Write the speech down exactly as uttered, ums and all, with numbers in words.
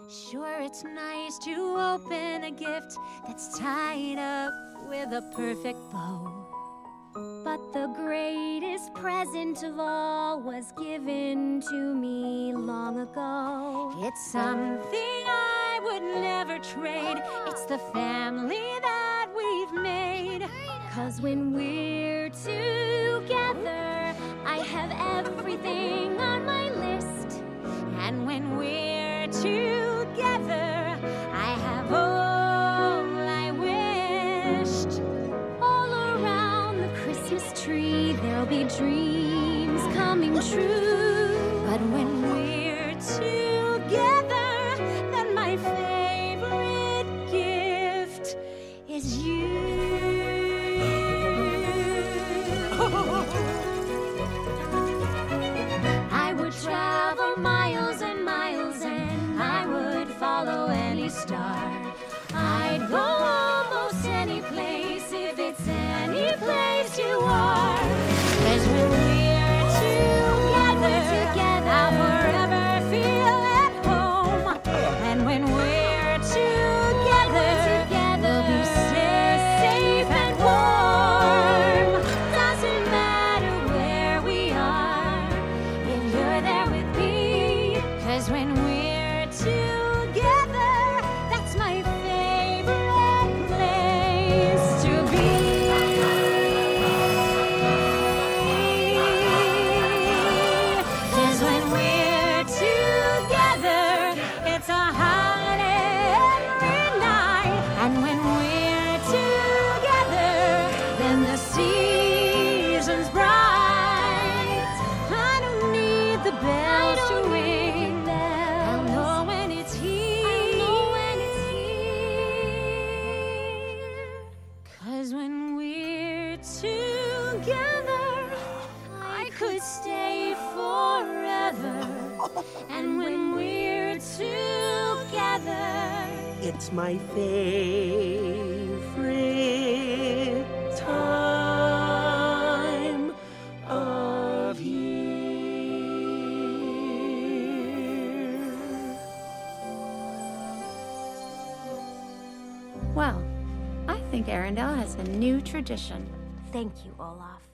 Sure, it's nice to open a gift that's tied up with a perfect bow. But the greatest present of all was given to me long ago. It's something I would never trade. It's the family that we've made. 'Cause when we're together, I have everything on my list. And when we're together, I have all I wished. All around the Christmas tree, there'll be dreams coming true. But when we're together, then my favorite gift is you. I would travel miles and miles, and I would follow any star. I'd go almost any place if it's any place you are. 'Cause when we're together, together, I'll forever feel at home. And when we're together, together, we'll be safe, safe and warm. Doesn't matter where we are, if you're there with me. 'Cause when we're together, that's my favorite place to be. 'Cause when we're together, it's a holiday every night. And when we're together, then the season's bright. I don't need the bells to ring. I'll know when it's here. 'Cause when we're together, I could stay forever. And when we're together, It's my favorite time of year. Well, I think Arendelle has a new tradition. thank you, Olaf.